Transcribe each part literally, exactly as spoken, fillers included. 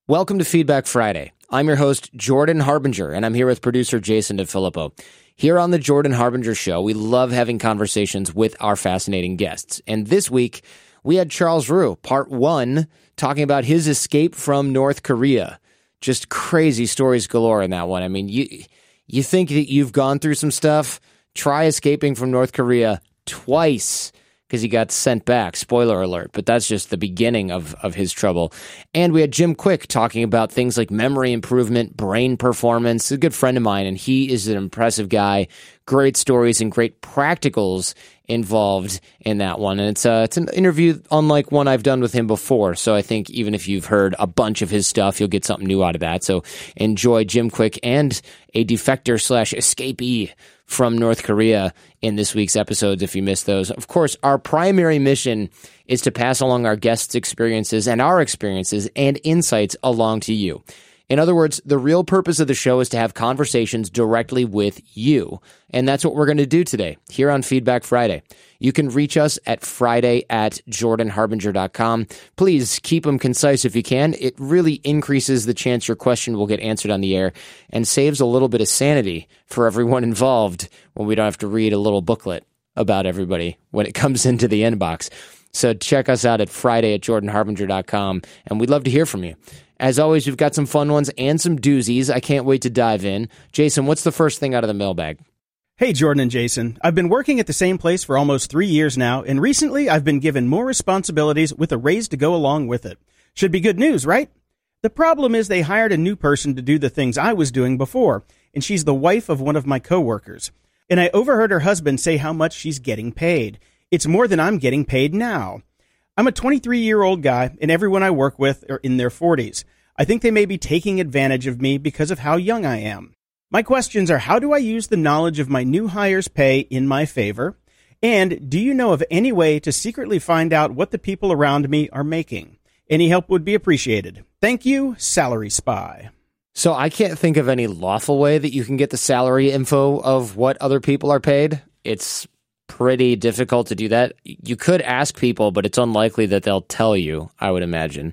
Welcome to Feedback Friday. I'm your host, Jordan Harbinger, and I'm here with producer Jason DeFilippo. Here on the Jordan Harbinger Show, we love having conversations with our fascinating guests. And this week, we had Charles Rue, part one, talking about his escape from North Korea. Just crazy stories galore in that one. I mean, you you think that you've gone through some stuff? Try escaping from North Korea twice, because he got sent back. Spoiler alert. But that's just the beginning of, of his trouble. And we had Jim Quick talking about things like memory improvement, brain performance. A good friend of mine, and he is an impressive guy. Great stories and great practicals involved in that one. And it's, uh, it's an interview unlike one I've done with him before. So I think even if you've heard a bunch of his stuff, you'll get something new out of that. So enjoy Jim Quick and a defector slash escapee from North Korea in this week's episodes if you missed those. Of course, our primary mission is to pass along our guests' experiences and our experiences and insights along to you. In other words, the real purpose of the show is to have conversations directly with you. And that's what we're going to do today here on Feedback Friday. You can reach us at Friday at jordan harbinger dot com. Please keep them concise if you can. It really increases the chance your question will get answered on the air and saves a little bit of sanity for everyone involved when we don't have to read a little booklet about everybody when it comes into the inbox. So check us out at Friday at jordan harbinger dot com, and we'd love to hear from you. As always, we've got some fun ones and some doozies. I can't wait to dive in. Jason, what's the first thing out of the mailbag? Hey, Jordan and Jason. I've been working at the same place for almost three years now, and recently I've been given more responsibilities with a raise to go along with it. Should be good news, right? The problem is they hired a new person to do the things I was doing before, and she's the wife of one of my coworkers. And I overheard her husband say how much she's getting paid. It's more than I'm getting paid now. I'm a twenty-three-year-old guy, and everyone I work with are in their forties. I think they may be taking advantage of me because of how young I am. My questions are, how do I use the knowledge of my new hire's pay in my favor? And do you know of any way to secretly find out what the people around me are making? Any help would be appreciated. Thank you, Salary Spy. So I can't think of any lawful way that you can get the salary info of what other people are paid. It's pretty difficult to do that. You could ask people, but it's unlikely that they'll tell you, I would imagine.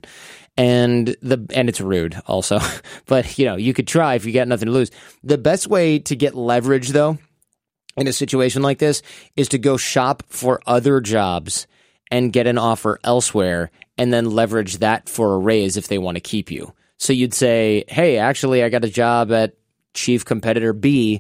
And the and it's rude also. But, you know, you could try if you got nothing to lose. The best way to get leverage, though, in a situation like this is to go shop for other jobs and get an offer elsewhere and then leverage that for a raise if they want to keep you. So you'd say, hey, actually, I got a job at Chief Competitor B,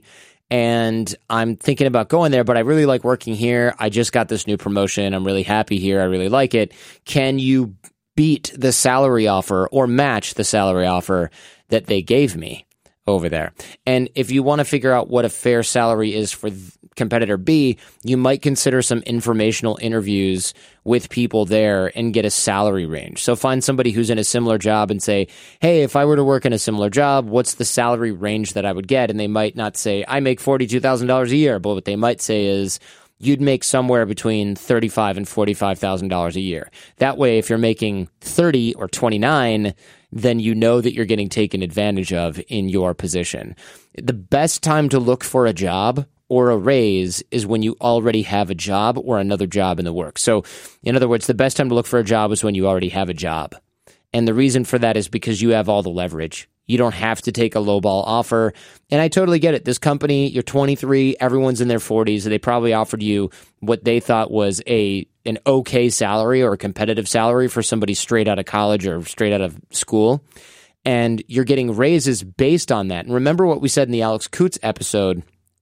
and I'm thinking about going there, but I really like working here. I just got this new promotion. I'm really happy here. I really like it. Can you beat the salary offer or match the salary offer that they gave me over there? And if you want to figure out what a fair salary is for competitor B, you might consider some informational interviews with people there and get a salary range. So find somebody who's in a similar job and say, hey, if I were to work in a similar job, what's the salary range that I would get? And they might not say, I make forty-two thousand dollars a year, but what they might say is, you'd make somewhere between thirty-five thousand dollars and forty-five thousand dollars a year. That way, if you're making thirty or twenty-nine, then you know that you're getting taken advantage of in your position. The best time to look for a job or a raise is when you already have a job or another job in the works. So, in other words, the best time to look for a job is when you already have a job. And the reason for that is because you have all the leverage. You don't have to take a lowball offer. And I totally get it. This company, you're twenty-three, everyone's in their forties. They probably offered you what they thought was a an okay salary or a competitive salary for somebody straight out of college or straight out of school. And you're getting raises based on that. And remember what we said in the Alex Kutz episode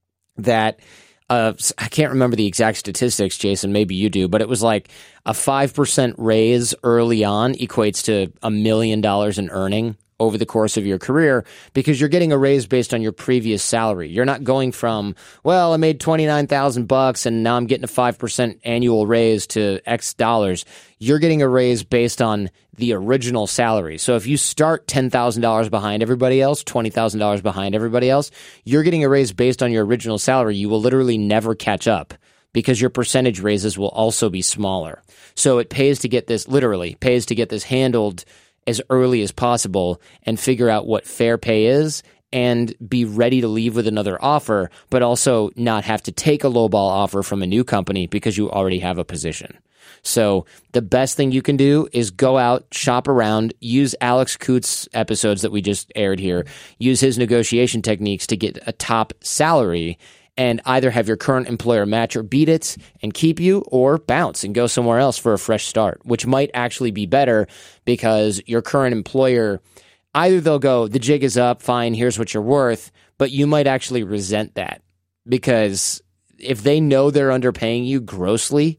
that uh, I can't remember the exact statistics, Jason, maybe you do, but it was like a five percent raise early on equates to a million dollars in earning over the course of your career, because you're getting a raise based on your previous salary. You're not going from, well, I made twenty-nine thousand bucks and now I'm getting a five percent annual raise to X dollars. You're getting a raise based on the original salary. So if you start ten thousand dollars behind everybody else, twenty thousand dollars behind everybody else, you're getting a raise based on your original salary. You will literally never catch up, because your percentage raises will also be smaller. So it pays to get this, literally pays to get this handled as early as possible and figure out what fair pay is and be ready to leave with another offer, but also not have to take a lowball offer from a new company because you already have a position. So the best thing you can do is go out, shop around, use Alex Coots episodes that we just aired here, use his negotiation techniques to get a top salary, and either have your current employer match or beat it and keep you, or bounce and go somewhere else for a fresh start, which might actually be better because your current employer, either they'll go, the jig is up, fine, here's what you're worth, but you might actually resent that because if they know they're underpaying you grossly,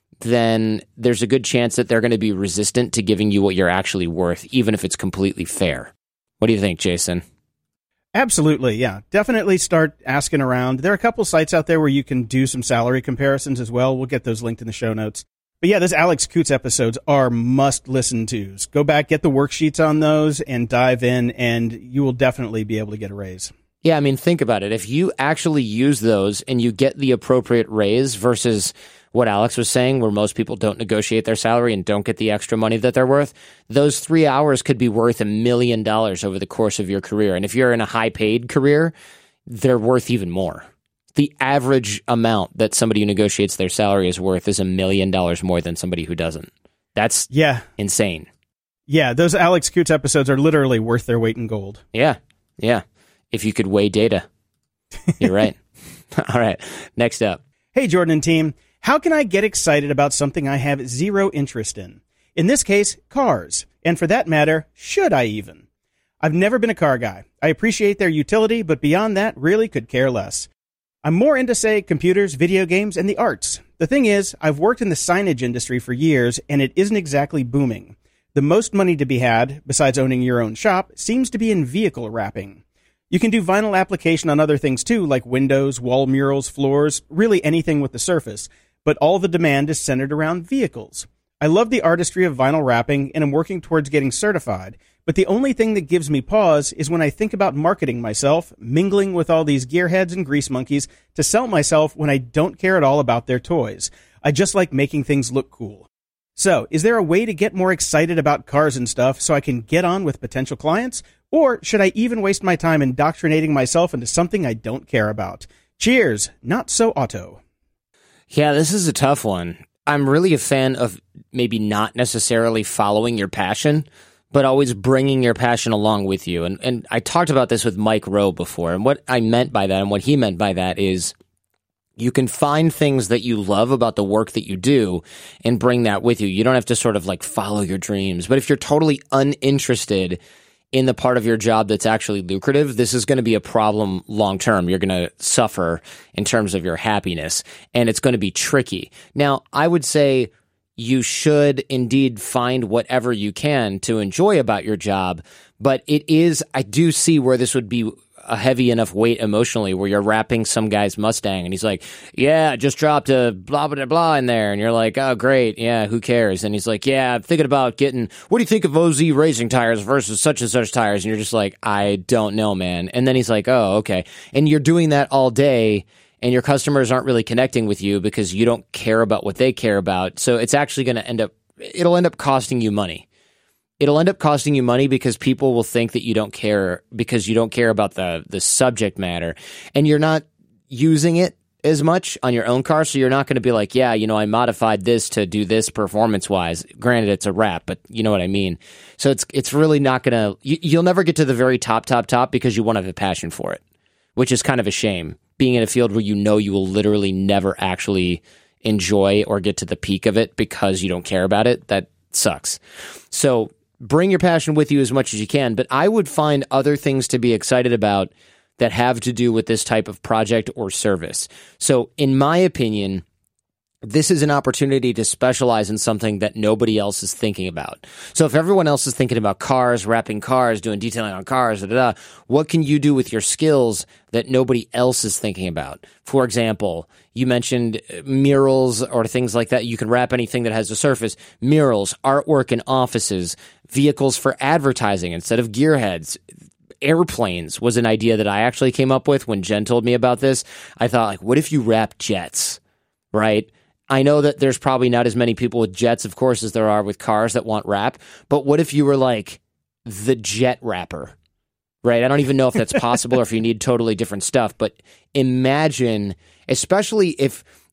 then there's a good chance that they're going to be resistant to giving you what you're actually worth, even if it's completely fair. What do you think, Jason? Absolutely, yeah. Definitely start asking around. There are a couple sites out there where you can do some salary comparisons as well. We'll get those linked in the show notes. But yeah, those Alex Coots episodes are must-listen-tos. Go back, get the worksheets on those, and dive in, and you will definitely be able to get a raise. Yeah, I mean, think about it. If you actually use those and you get the appropriate raise versus what Alex was saying, where most people don't negotiate their salary and don't get the extra money that they're worth, those three hours could be worth a million dollars over the course of your career. And if you're in a high-paid career, they're worth even more. The average amount that somebody who negotiates their salary is worth is a million dollars more than somebody who doesn't. That's yeah, insane. Yeah, those Alex Coots episodes are literally worth their weight in gold. Yeah, yeah. If you could weigh data. You're right. All right, next up. Hey, Jordan and team. How can I get excited about something I have zero interest in? In this case, cars. And for that matter, should I even? I've never been a car guy. I appreciate their utility, but beyond that, really could care less. I'm more into, say, computers, video games, and the arts. The thing is, I've worked in the signage industry for years, and it isn't exactly booming. The most money to be had, besides owning your own shop, seems to be in vehicle wrapping. You can do vinyl application on other things too, like windows, wall murals, floors, really anything with the surface, but all the demand is centered around vehicles. I love the artistry of vinyl wrapping, and I'm working towards getting certified, but the only thing that gives me pause is when I think about marketing myself, mingling with all these gearheads and grease monkeys to sell myself when I don't care at all about their toys. I just like making things look cool. So, is there a way to get more excited about cars and stuff so I can get on with potential clients? Or should I even waste my time indoctrinating myself into something I don't care about? Cheers, not so auto. Yeah, this is a tough one. I'm really a fan of maybe not necessarily following your passion, but always bringing your passion along with you. And and I talked about this with Mike Rowe before, and what I meant by that and what he meant by that is you can find things that you love about the work that you do and bring that with you. You don't have to sort of like follow your dreams. But if you're totally uninterested in the part of your job that's actually lucrative, this is going to be a problem long term. You're going to suffer in terms of your happiness, and it's going to be tricky. Now, I would say you should indeed find whatever you can to enjoy about your job, but it is, I do see where this would be a heavy enough weight emotionally where you're wrapping some guy's Mustang and he's like, yeah, I just dropped a blah, blah, blah in there. And you're like, oh, great. Yeah, who cares? And he's like, yeah, I'm thinking about getting, what do you think of O Z racing tires versus such and such tires? And you're just like, I don't know, man. And then he's like, oh, okay. And you're doing that all day and your customers aren't really connecting with you because you don't care about what they care about. So it's actually going to end up, it'll end up costing you money. It'll end up costing you money because people will think that you don't care because you don't care about the the subject matter, and you're not using it as much on your own car. So you're not going to be like, yeah, you know, I modified this to do this performance wise. Granted, it's a wrap, but you know what I mean. So it's it's really not going to. You, you'll never get to the very top, top, top because you won't have a passion for it, which is kind of a shame. Being in a field where you know you will literally never actually enjoy or get to the peak of it because you don't care about it, that sucks. So bring your passion with you as much as you can, but I would find other things to be excited about that have to do with this type of project or service. So in my opinion, this is an opportunity to specialize in something that nobody else is thinking about. So if everyone else is thinking about cars, wrapping cars, doing detailing on cars, da, da, da, what can you do with your skills that nobody else is thinking about? For example, you mentioned murals or things like that. You can wrap anything that has a surface. Murals, artwork in offices, vehicles for advertising instead of gearheads. Airplanes was an idea that I actually came up with when Jen told me about this. I thought, like, what if you wrap jets, right? I know that there's probably not as many people with jets, of course, as there are with cars that want wrap, but what if you were like the jet wrapper, right? I don't even know if that's possible or if you need totally different stuff, but imagine, especially if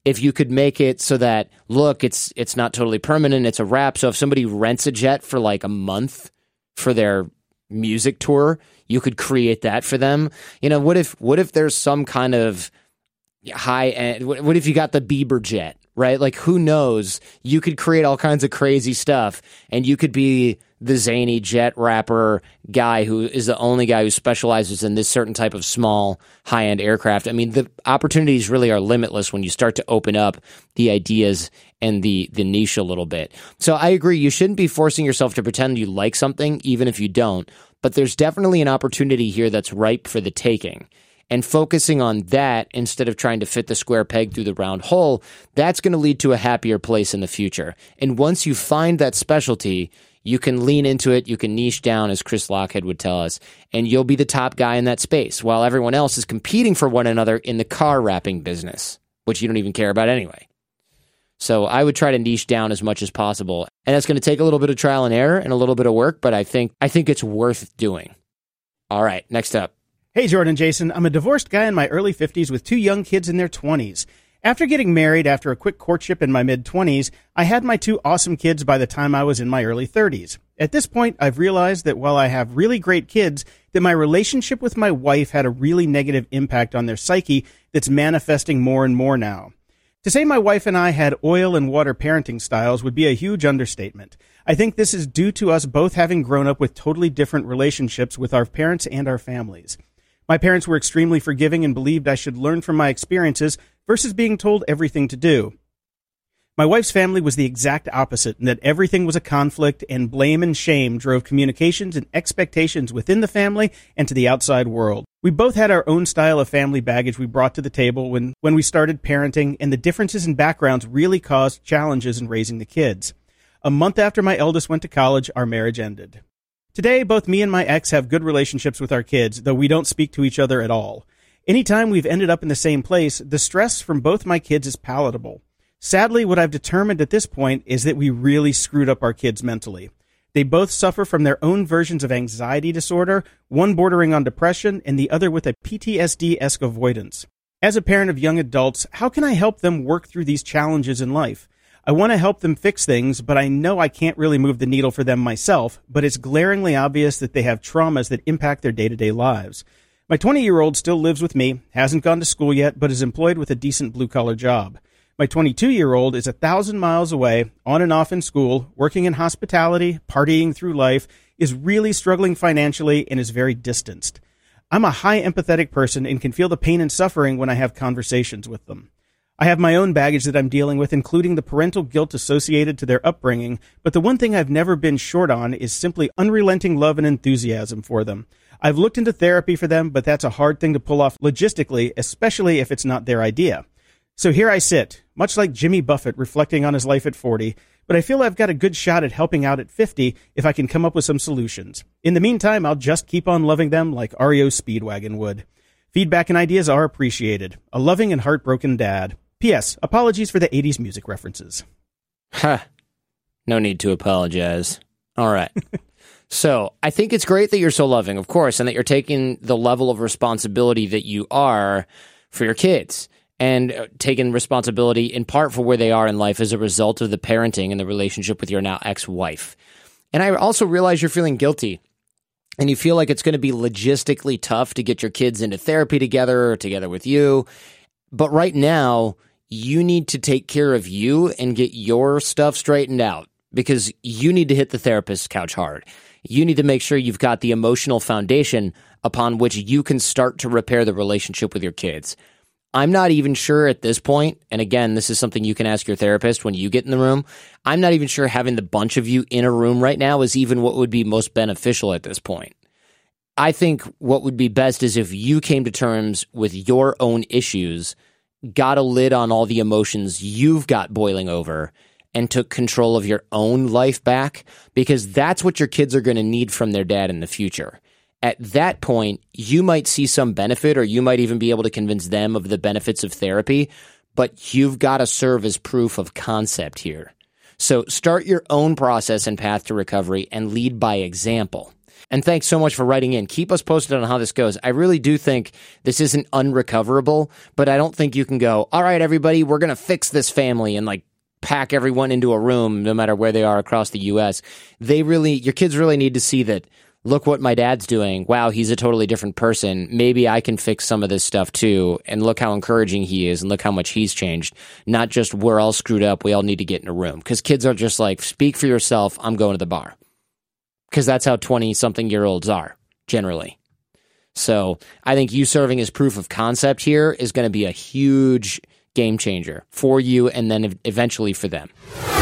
if you could make it so that, look, it's it's not totally permanent, it's a wrap. So if somebody rents a jet for like a month for their music tour, you could create that for them. You know, what if what if there's some kind of high end, what if you got the Bieber jet, right? Like, who knows? You could create all kinds of crazy stuff, and you could be the zany jet rapper guy who is the only guy who specializes in this certain type of small high-end aircraft. I mean, the opportunities really are limitless when you start to open up the ideas and the the niche a little bit. So I agree, you shouldn't be forcing yourself to pretend you like something, even if you don't. But there's definitely an opportunity here that's ripe for the taking. And focusing on that instead of trying to fit the square peg through the round hole, that's going to lead to a happier place in the future. And once you find that specialty, you can lean into it, you can niche down, as Chris Lockhead would tell us, and you'll be the top guy in that space, while everyone else is competing for one another in the car wrapping business, which you don't even care about anyway. So I would try to niche down as much as possible. And that's going to take a little bit of trial and error and a little bit of work, but I think I think it's worth doing. All right, next up. Hey, Jordan and Jason. I'm a divorced guy in my early fifties with two young kids in their twenties. After getting married after a quick courtship in my mid-twenties, I had my two awesome kids by the time I was in my early thirties. At this point, I've realized that while I have really great kids, that my relationship with my wife had a really negative impact on their psyche that's manifesting more and more now. To say my wife and I had oil and water parenting styles would be a huge understatement. I think this is due to us both having grown up with totally different relationships with our parents and our families. My parents were extremely forgiving and believed I should learn from my experiences versus being told everything to do. My wife's family was the exact opposite, in that everything was a conflict, and blame and shame drove communications and expectations within the family and to the outside world. We both had our own style of family baggage we brought to the table when, when we started parenting, and the differences in backgrounds really caused challenges in raising the kids. A month after my eldest went to college, our marriage ended. Today, both me and my ex have good relationships with our kids, though we don't speak to each other at all. Anytime we've ended up in the same place, the stress from both my kids is palatable. Sadly, what I've determined at this point is that we really screwed up our kids mentally. They both suffer from their own versions of anxiety disorder, one bordering on depression and the other with a P T S D-esque avoidance. As a parent of young adults, how can I help them work through these challenges in life? I want to help them fix things, but I know I can't really move the needle for them myself, but it's glaringly obvious that they have traumas that impact their day-to-day lives. My twenty-year-old still lives with me, hasn't gone to school yet, but is employed with a decent blue-collar job. My twenty-two-year-old is a thousand miles away, on and off in school, working in hospitality, partying through life, is really struggling financially, and is very distanced. I'm a high empathetic person and can feel the pain and suffering when I have conversations with them. I have my own baggage that I'm dealing with, including the parental guilt associated to their upbringing, but the one thing I've never been short on is simply unrelenting love and enthusiasm for them. I've looked into therapy for them, but that's a hard thing to pull off logistically, especially if it's not their idea. So here I sit, much like Jimmy Buffett reflecting on his life at forty, but I feel I've got a good shot at helping out at fifty if I can come up with some solutions. In the meantime, I'll just keep on loving them like R E O Speedwagon would. Feedback and ideas are appreciated. A loving and heartbroken dad. P S. Apologies for the eighties music references. Ha. No need to apologize. All right. So I think it's great that you're so loving, of course, and that you're taking the level of responsibility that you are for your kids, and taking responsibility in part for where they are in life as a result of the parenting and the relationship with your now ex-wife. And I also realize you're feeling guilty, and you feel like it's going to be logistically tough to get your kids into therapy together or together with you. But right now, you need to take care of you and get your stuff straightened out, because you need to hit the therapist's couch hard. You need to make sure you've got the emotional foundation upon which you can start to repair the relationship with your kids. I'm not even sure at this point, and again, this is something you can ask your therapist when you get in the room, I'm not even sure having the bunch of you in a room right now is even what would be most beneficial at this point. I think what would be best is if you came to terms with your own issues, got a lid on all the emotions you've got boiling over, and took control of your own life back, because that's what your kids are going to need from their dad in the future. At that point, you might see some benefit, or you might even be able to convince them of the benefits of therapy, but you've got to serve as proof of concept here. So start your own process and path to recovery and lead by example. And thanks so much for writing in. Keep us posted on how this goes. I really do think this isn't unrecoverable, but I don't think you can go, all right, everybody, we're going to fix this family and like pack everyone into a room no matter where they are across the U S. They really, your kids really need to see that, look what my dad's doing. Wow, he's a totally different person. Maybe I can fix some of this stuff too. And look how encouraging he is and look how much he's changed. Not just we're all screwed up. We all need to get in a room. Because kids are just like, speak for yourself. I'm going to the bar. Because that's how twenty-something-year-olds are, generally. So I think you serving as proof of concept here is going to be a huge game changer for you and then eventually for them.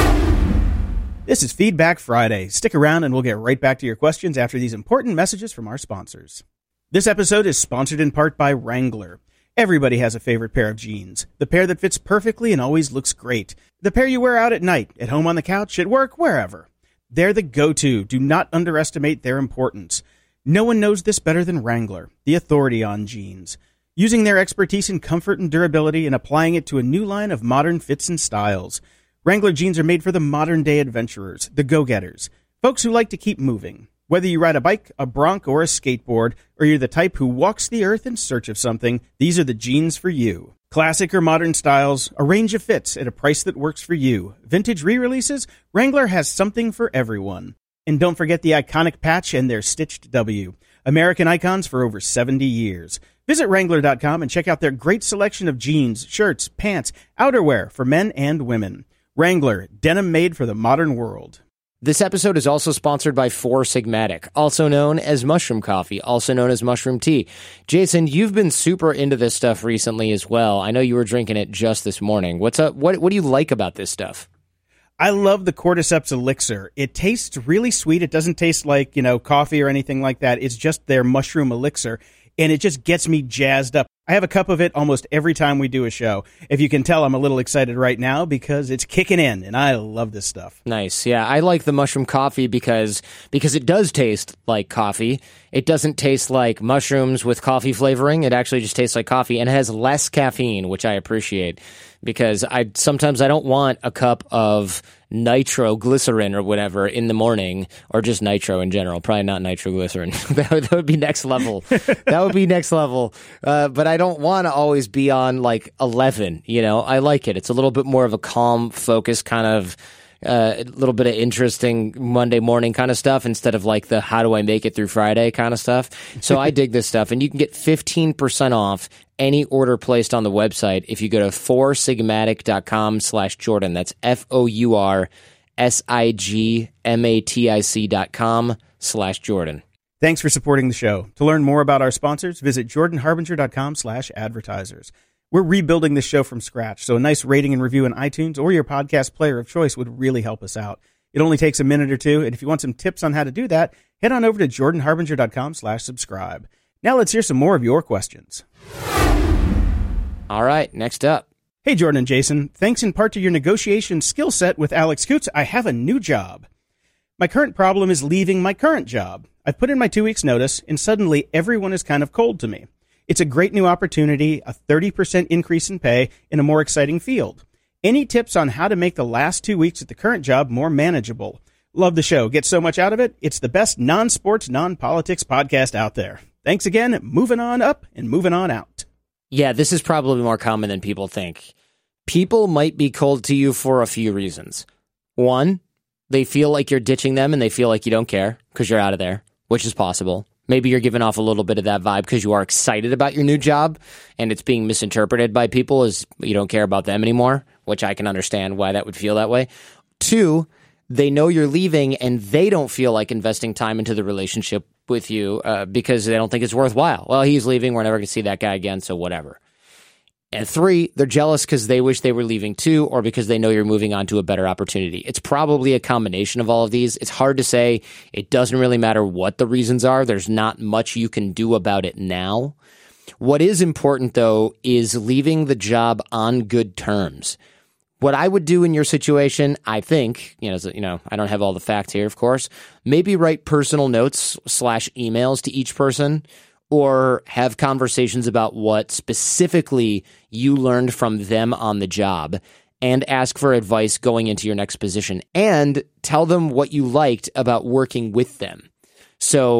This is Feedback Friday. Stick around and we'll get right back to your questions after these important messages from our sponsors. This episode is sponsored in part by Wrangler. Everybody has a favorite pair of jeans. The pair that fits perfectly and always looks great. The pair you wear out at night, at home on the couch, at work, wherever. They're the go-to. Do not underestimate their importance. No one knows this better than Wrangler, the authority on jeans. Using their expertise in comfort and durability and applying it to a new line of modern fits and styles. Wrangler jeans are made for the modern-day adventurers, the go-getters, folks who like to keep moving. Whether you ride a bike, a bronc, or a skateboard, or you're the type who walks the earth in search of something, these are the jeans for you. Classic or modern styles, a range of fits at a price that works for you. Vintage re-releases, Wrangler has something for everyone. And don't forget the iconic patch and their stitched W. American icons for over seventy years. Visit Wrangler dot com and check out their great selection of jeans, shirts, pants, outerwear for men and women. Wrangler, denim made for the modern world. This episode is also sponsored by Four Sigmatic, also known as mushroom coffee, also known as mushroom tea. Jason, you've been super into this stuff recently as well. I know you were drinking it just this morning. What's up? What What do you like about this stuff? I love the Cordyceps elixir. It tastes really sweet. It doesn't taste like, you know, coffee or anything like that. It's just their mushroom elixir, and it just gets me jazzed up. I have a cup of it almost every time we do a show. If you can tell, I'm a little excited right now because it's kicking in, and I love this stuff. Nice. Yeah, I like the mushroom coffee because because it does taste like coffee. It doesn't taste like mushrooms with coffee flavoring. It actually just tastes like coffee, and it has less caffeine, which I appreciate because I sometimes I don't want a cup of nitroglycerin or whatever in the morning, or just nitro in general. Probably not nitroglycerin. that, would, that would be next level. That would be next level. Uh, but I don't want to always be on like eleven. You know, I like it. It's a little bit more of a calm, focused kind of uh, a little bit of interesting Monday morning kind of stuff instead of like the how do I make it through Friday kind of stuff. So I dig this stuff, and you can get fifteen percent off any order placed on the website if you go to foursigmatic.com slash Jordan. That's F O U R S I G M A T I C dot com slash Jordan. Thanks for supporting the show. To learn more about our sponsors, visit jordanharbinger.com slash advertisers. We're rebuilding this show from scratch, so a nice rating and review in iTunes or your podcast player of choice would really help us out. It only takes a minute or two, and if you want some tips on how to do that, head on over to jordanharbinger.com slash subscribe. Now let's hear some more of your questions. All right, next up. Hey, Jordan and Jason. Thanks in part to your negotiation skill set with Alex Coots, I have a new job. My current problem is leaving my current job. I've put in my two weeks' notice, and suddenly everyone is kind of cold to me. It's a great new opportunity, a thirty percent increase in pay, in a more exciting field. Any tips on how to make the last two weeks at the current job more manageable? Love the show. Get so much out of it. It's the best non-sports, non-politics podcast out there. Thanks again. Moving on up and moving on out. Yeah, this is probably more common than people think. People might be cold to you for a few reasons. One, they feel like you're ditching them and they feel like you don't care because you're out of there, which is possible. Maybe you're giving off a little bit of that vibe because you are excited about your new job and it's being misinterpreted by people as you don't care about them anymore, which I can understand why that would feel that way. Two, they know you're leaving and they don't feel like investing time into the relationship with you uh, because they don't think it's worthwhile. Well, he's leaving. We're never going to see that guy again, so whatever. And three, they're jealous because they wish they were leaving too, or because they know you're moving on to a better opportunity. It's probably a combination of all of these. It's hard to say. It doesn't really matter what the reasons are. There's not much you can do about it now. What is important, though, is leaving the job on good terms. What I would do in your situation, I think, you know, you know, I don't have all the facts here, of course, maybe write personal notes slash emails to each person, or have conversations about what specifically you learned from them on the job and ask for advice going into your next position, and tell them what you liked about working with them. So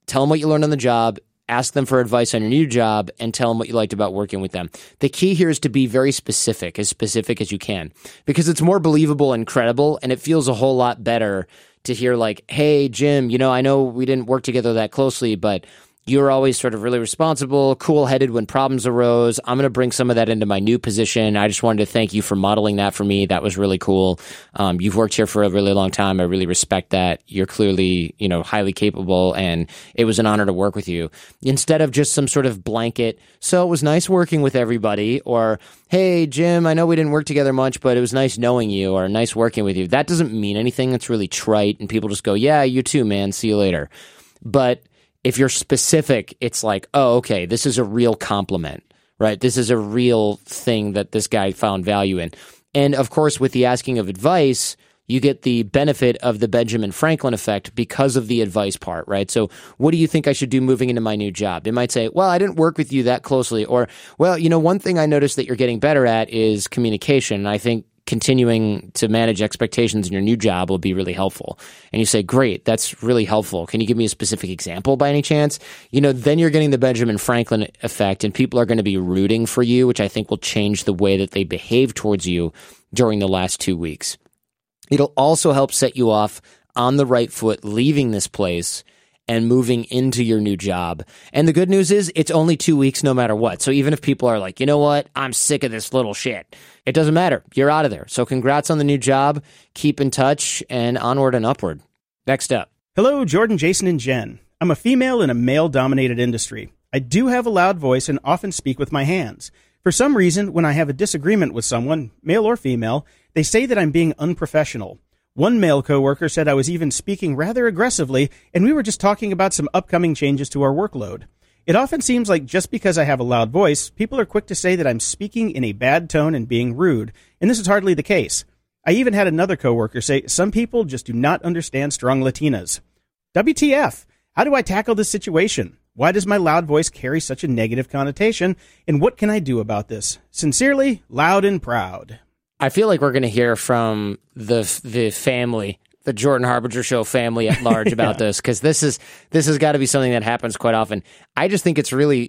tell them what you learned on the job, ask them for advice on your new job, and tell them what you liked about working with them. The key here is to be very specific, as specific as you can, because it's more believable and credible, and it feels a whole lot better to hear like, hey, Jim, you know, I know we didn't work together that closely, but you were always sort of really responsible, cool-headed when problems arose. I'm going to bring some of that into my new position. I just wanted to thank you for modeling that for me. That was really cool. Um, you've worked here for a really long time. I really respect that. You're clearly, you know, highly capable, and it was an honor to work with you. Instead of just some sort of blanket, so it was nice working with everybody, or, hey, Jim, I know we didn't work together much, but it was nice knowing you, or nice working with you. That doesn't mean anything. It's really trite, and people just go, yeah, you too, man. See you later. But if you're specific, it's like, oh, okay, this is a real compliment, right? This is a real thing that this guy found value in. And of course, with the asking of advice, you get the benefit of the Benjamin Franklin effect because of the advice part, right? So what do you think I should do moving into my new job? They might say, well, I didn't work with you that closely. Or, well, you know, one thing I noticed that you're getting better at is communication. I think continuing to manage expectations in your new job will be really helpful. And you say, great, that's really helpful. Can you give me a specific example by any chance? You know, then you're getting the Benjamin Franklin effect, and people are going to be rooting for you, which I think will change the way that they behave towards you during the last two weeks. It'll also help set you off on the right foot leaving this place and moving into your new job. And the good news is it's only two weeks no matter what. So even if people are like, you know what, I'm sick of this little shit, it doesn't matter. You're out of there. So congrats on the new job. Keep in touch, and onward and upward. Next up. Hello, Jordan, Jason, and Jen. I'm a female in a male-dominated industry. I do have a loud voice and often speak with my hands. For some reason, when I have a disagreement with someone, male or female, they say that I'm being unprofessional. One male coworker said I was even speaking rather aggressively, and we were just talking about some upcoming changes to our workload. It often seems like just because I have a loud voice, people are quick to say that I'm speaking in a bad tone and being rude, and this is hardly the case. I even had another coworker say some people just do not understand strong Latinas. W T F? How do I tackle this situation? Why does my loud voice carry such a negative connotation, and what can I do about this? Sincerely, Loud and Proud. I feel like we're going to hear from the the family, the Jordan Harbinger Show family at large about yeah. this, because this is this has got to be something that happens quite often. I just think it's really,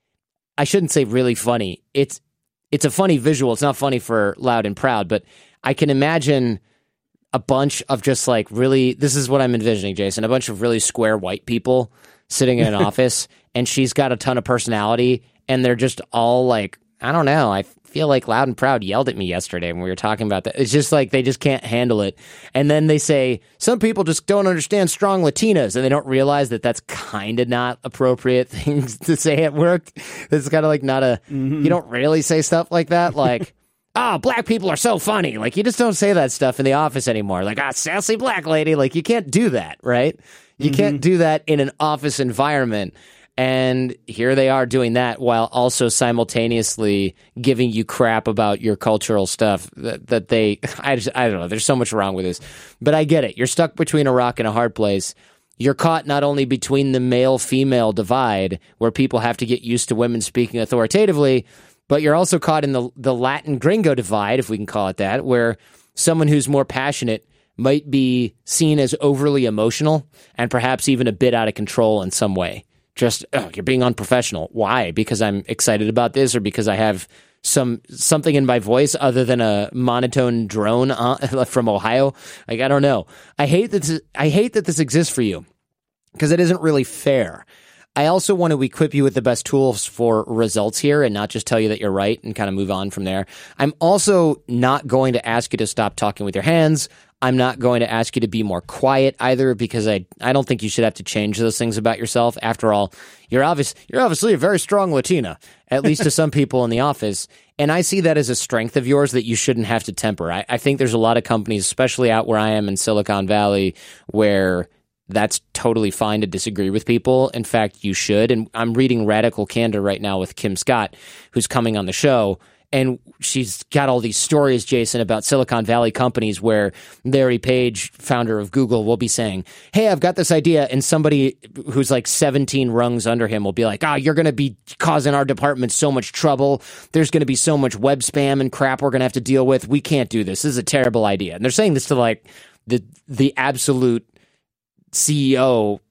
I shouldn't say really funny. It's it's a funny visual. It's not funny for Loud and Proud, but I can imagine a bunch of just like really, this is what I'm envisioning, Jason, a bunch of really square white people sitting in an office, and she's got a ton of personality, and they're just all like, I don't know, I feel like Loud and Proud yelled at me yesterday when we were talking about that. It's just like they just can't handle it. And then they say, some people just don't understand strong Latinas, and they don't realize that that's kind of not appropriate things to say at work. It's kind of like not a, mm-hmm. you don't really say stuff like that. Like, ah, oh, black people are so funny. Like, you just don't say that stuff in the office anymore. Like, ah, sassy black lady. Like, you can't do that, right? You mm-hmm. can't do that in an office environment. And here they are doing that while also simultaneously giving you crap about your cultural stuff that, that they, I just, I don't know, there's so much wrong with this. But I get it. You're stuck between a rock and a hard place. You're caught not only between the male-female divide, where people have to get used to women speaking authoritatively, but you're also caught in the, the Latin gringo divide, if we can call it that, where someone who's more passionate might be seen as overly emotional and perhaps even a bit out of control in some way. Just, oh, you're being unprofessional. Why? Because I'm excited about this, or because I have some something in my voice other than a monotone drone uh, from Ohio? Like, I don't know. I hate that this, I hate that this exists for you, because it isn't really fair. I also want to equip you with the best tools for results here and not just tell you that you're right and kind of move on from there. I'm also not going to ask you to stop talking with your hands. I'm not going to ask you to be more quiet either, because I, I don't think you should have to change those things about yourself. After all, you're obvious you're obviously a very strong Latina, at least to some people in the office. And I see that as a strength of yours that you shouldn't have to temper. I, I think there's a lot of companies, especially out where I am in Silicon Valley, where that's totally fine to disagree with people. In fact, you should. And I'm reading Radical Candor right now with Kim Scott, who's coming on the show. And she's got all these stories, Jason, about Silicon Valley companies where Larry Page, founder of Google, will be saying, hey, I've got this idea. And somebody who's like seventeen rungs under him will be like, ah, oh, you're going to be causing our department so much trouble. There's going to be so much web spam and crap we're going to have to deal with. We can't do this. This is a terrible idea. And they're saying this to like the the absolute C E O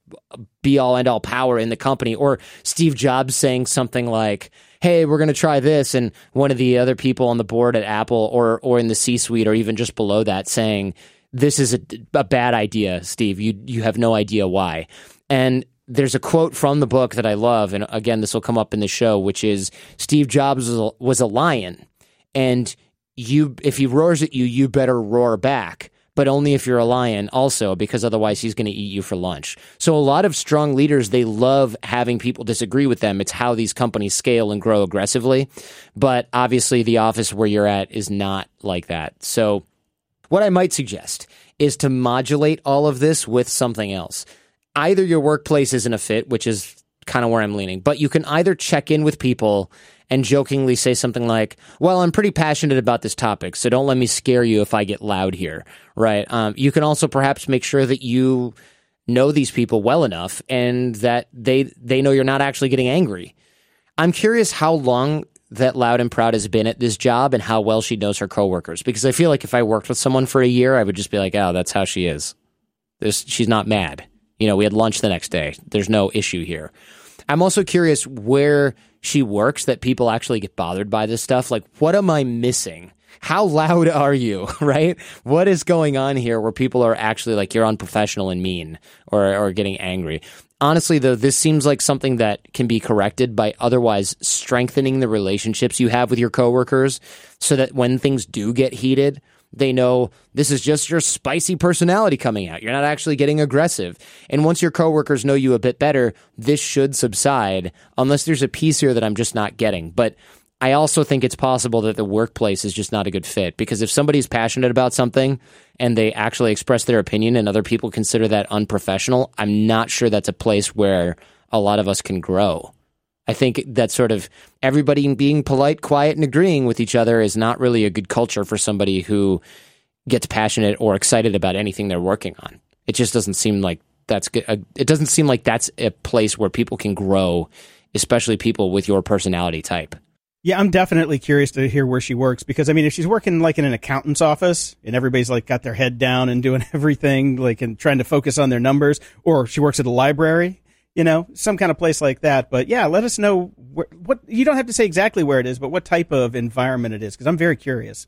be all end all power in the company, or Steve Jobs saying something like, hey, we're going to try this, and one of the other people on the board at Apple or or in the C-suite or even just below that saying, this is a, a bad idea, Steve. You you have no idea why. And there's a quote from the book that I love, and again, this will come up in the show, which is Steve Jobs was a, was a lion, and you if he roars at you, you better roar back. But only if you're a lion also, because otherwise he's going to eat you for lunch. So a lot of strong leaders, they love having people disagree with them. It's how these companies scale and grow aggressively. But obviously the office where you're at is not like that. So what I might suggest is to modulate all of this with something else. Either your workplace isn't a fit, which is kind of where I'm leaning, but you can either check in with people and jokingly say something like, well, I'm pretty passionate about this topic, so don't let me scare you if I get loud here, right? Um, you can also perhaps make sure that you know these people well enough and that they they know you're not actually getting angry. I'm curious how long that Loud and Proud has been at this job and how well she knows her coworkers, because I feel like if I worked with someone for a year, I would just be like, oh, that's how she is. There's, she's not mad. You know, we had lunch the next day. There's no issue here. I'm also curious where she works that people actually get bothered by this stuff. Like, what am I missing? How loud are you, right? What is going on here where people are actually like, you're unprofessional and mean or, or getting angry? Honestly, though, this seems like something that can be corrected by otherwise strengthening the relationships you have with your coworkers so that when things do get heated, they know this is just your spicy personality coming out. You're not actually getting aggressive. And once your coworkers know you a bit better, this should subside, unless there's a piece here that I'm just not getting. But I also think it's possible that the workplace is just not a good fit, because if somebody's passionate about something and they actually express their opinion and other people consider that unprofessional, I'm not sure that's a place where a lot of us can grow. I think that sort of everybody being polite, quiet, and agreeing with each other is not really a good culture for somebody who gets passionate or excited about anything they're working on. It just doesn't seem like that's good. It doesn't seem like that's a place where people can grow, especially people with your personality type. Yeah, I'm definitely curious to hear where she works, because I mean, if she's working like in an accountant's office and everybody's like got their head down and doing everything like and trying to focus on their numbers, or she works at a library, you know, some kind of place like that. But yeah, let us know wh- what, you don't have to say exactly where it is, but what type of environment it is, because I'm very curious.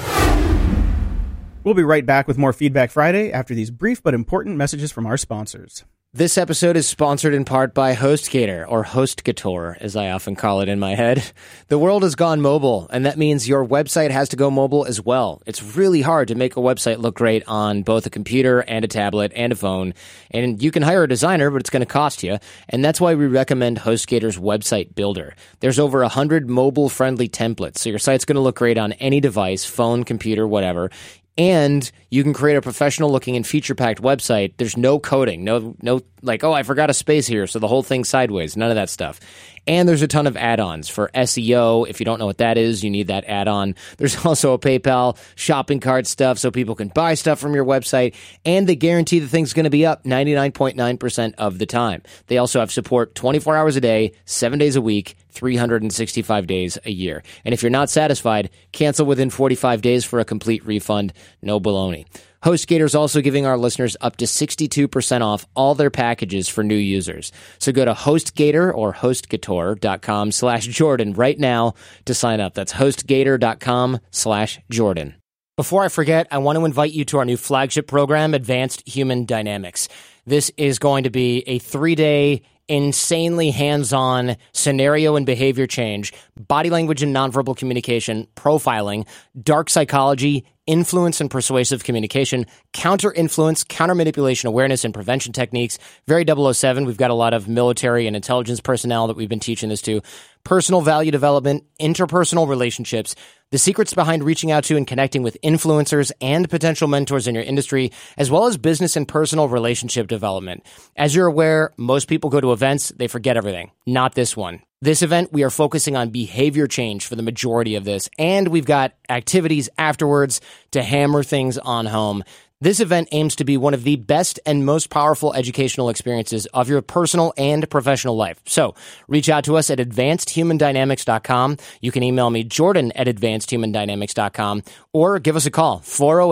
We'll be right back with more Feedback Friday after these brief but important messages from our sponsors. This episode is sponsored in part by HostGator, or HostGator, as I often call it in my head. The world has gone mobile, and that means your website has to go mobile as well. It's really hard to make a website look great on both a computer and a tablet and a phone, and you can hire a designer, but it's going to cost you, and that's why we recommend HostGator's Website Builder. There's over one hundred mobile-friendly templates, so your site's going to look great on any device, phone, computer, whatever. And you can create a professional-looking and feature-packed website. There's no coding, no, no, like, oh, I forgot a space here, so the whole thing's sideways. None of that stuff. And there's a ton of add-ons for S E O. If you don't know what that is, you need that add-on. There's also a PayPal shopping cart stuff so people can buy stuff from your website. And they guarantee the thing's going to be up ninety-nine point nine percent of the time. They also have support twenty-four hours a day, seven days a week, three hundred sixty-five days a year. And if you're not satisfied, cancel within forty-five days for a complete refund. No baloney. HostGator is also giving our listeners up to sixty-two percent off all their packages for new users. So go to HostGator or HostGator.com slash Jordan right now to sign up. That's HostGator.com slash Jordan. Before I forget, I want to invite you to our new flagship program, Advanced Human Dynamics. This is going to be a three-day insanely hands-on scenario and behavior change, body language and nonverbal communication, profiling, dark psychology, influence and persuasive communication, counter-influence, counter-manipulation awareness and prevention techniques. Very double oh seven. We've got a lot of military and intelligence personnel that we've been teaching this to. Personal value development, interpersonal relationships, the secrets behind reaching out to and connecting with influencers and potential mentors in your industry, as well as business and personal relationship development. As you're aware, most people go to events, they forget everything. Not this one. This event, we are focusing on behavior change for the majority of this, and we've got activities afterwards to hammer things on home. This event aims to be one of the best and most powerful educational experiences of your personal and professional life. So reach out to us at advanced human dynamics dot com. You can email me, Jordan, at advanced human dynamics dot com, or give us a call, four oh eight,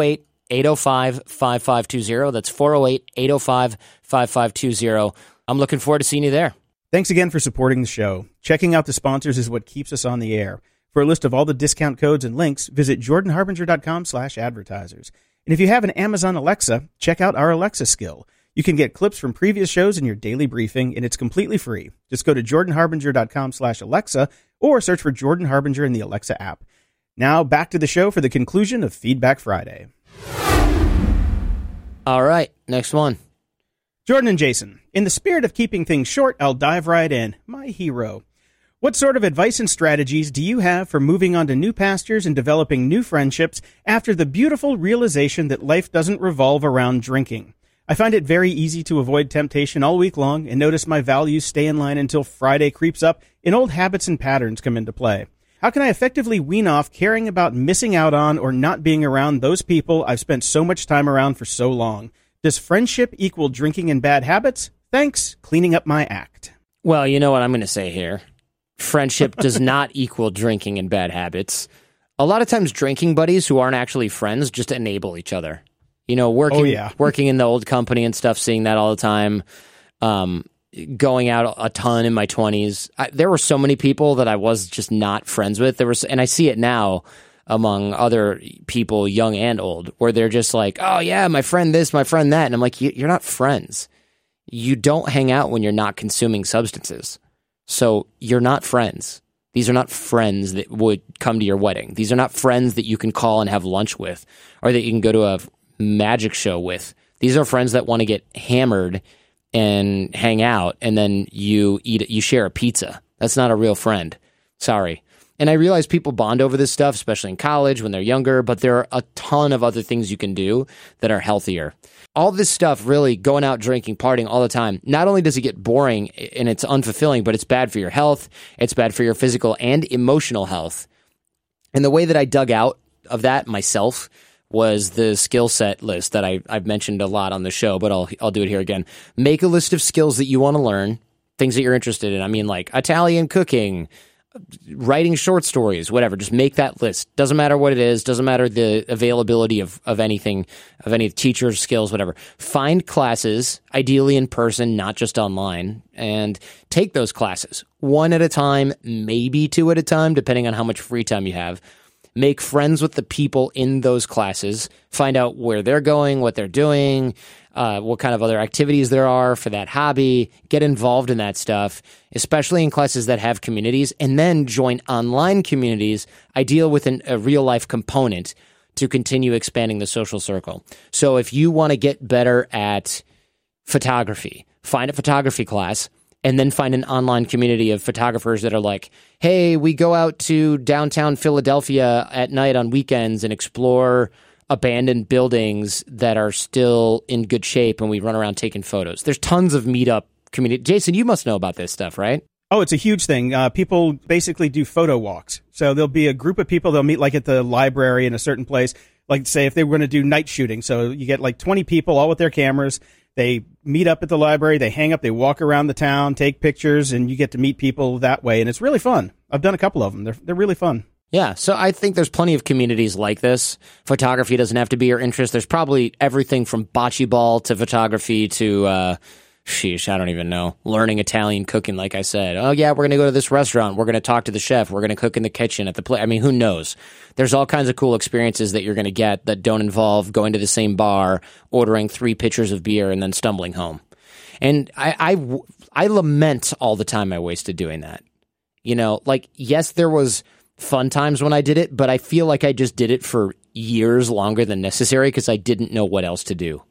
eight oh five, five five two zero. That's four oh eight, eight oh five, five five two zero. I'm looking forward to seeing you there. Thanks again for supporting the show. Checking out the sponsors is what keeps us on the air. For a list of all the discount codes and links, visit jordanharbinger.com slash advertisers. And if you have an Amazon Alexa, check out our Alexa skill. You can get clips from previous shows in your daily briefing, and it's completely free. Just go to jordanharbinger.com slash Alexa or search for Jordan Harbinger in the Alexa app. Now back to the show for the conclusion of Feedback Friday. All right, next one. Jordan and Jason, in the spirit of keeping things short, I'll dive right in. My hero. What sort of advice and strategies do you have for moving on to new pastures and developing new friendships after the beautiful realization that life doesn't revolve around drinking? I find it very easy to avoid temptation all week long and notice my values stay in line until Friday creeps up and old habits and patterns come into play. How can I effectively wean off caring about missing out on or not being around those people I've spent so much time around for so long? Does friendship equal drinking and bad habits? Thanks, cleaning up my act. Well, you know what I'm going to say here. Friendship does not equal drinking and bad habits. A lot of times drinking buddies who aren't actually friends just enable each other. You know, working oh, yeah. working in the old company and stuff, seeing that all the time, um, going out a ton in my twenties. I, there were so many people that I was just not friends with. There was, and I see it now among other people, young and old, where they're just like, oh, yeah, my friend this, my friend that. And I'm like, you're not friends. You don't hang out when you're not consuming substances. So you're not friends. These are not friends that would come to your wedding. These are not friends that you can call and have lunch with or that you can go to a magic show with. These are friends that want to get hammered and hang out, and then you eat, you share a pizza. That's not a real friend. Sorry. And I realize people bond over this stuff, especially in college when they're younger, but there are a ton of other things you can do that are healthier. All this stuff, really, going out, drinking, partying all the time, not only does it get boring and it's unfulfilling, but it's bad for your health, it's bad for your physical and emotional health. And the way that I dug out of that myself was the skill set list that I, I've mentioned a lot on the show, but I'll I'll do it here again. Make a list of skills that you want to learn, things that you're interested in. I mean, like Italian cooking, writing short stories, whatever. Just make that list. Doesn't matter what it is. Doesn't matter the availability of, of anything, of any teacher's skills, whatever. Find classes, ideally in person, not just online, and take those classes one at a time, maybe two at a time, depending on how much free time you have. Make friends with the people in those classes. Find out where they're going, what they're doing, uh, what kind of other activities there are for that hobby. Get involved in that stuff, especially in classes that have communities, and then join online communities, ideal with an, a real-life component to continue expanding the social circle. So if you want to get better at photography, find a photography class, and then find an online community of photographers that are like, hey, we go out to downtown Philadelphia at night on weekends and explore abandoned buildings that are still in good shape, and we run around taking photos. There's tons of meetup community. Jason, you must know about this stuff, right? Oh, it's a huge thing. Uh, people basically do photo walks. So there'll be a group of people, they'll meet like at the library in a certain place. Like say if they were going to do night shooting. So you get like twenty people all with their cameras. They meet up at the library, they hang up, they walk around the town, take pictures, and you get to meet people that way. And it's really fun. I've done a couple of them. They're they're really fun. Yeah, so I think there's plenty of communities like this. Photography doesn't have to be your interest. There's probably everything from bocce ball to photography to, uh, sheesh, I don't even know, learning Italian cooking, like I said. Oh, yeah, we're going to go to this restaurant. We're going to talk to the chef. We're going to cook in the kitchen at the place. I mean, who knows? There's all kinds of cool experiences that you're going to get that don't involve going to the same bar, ordering three pitchers of beer, and then stumbling home. And I, I, I lament all the time I wasted doing that. You know, like, yes, there was fun times when I did it, but I feel like I just did it for years longer than necessary because I didn't know what else to do.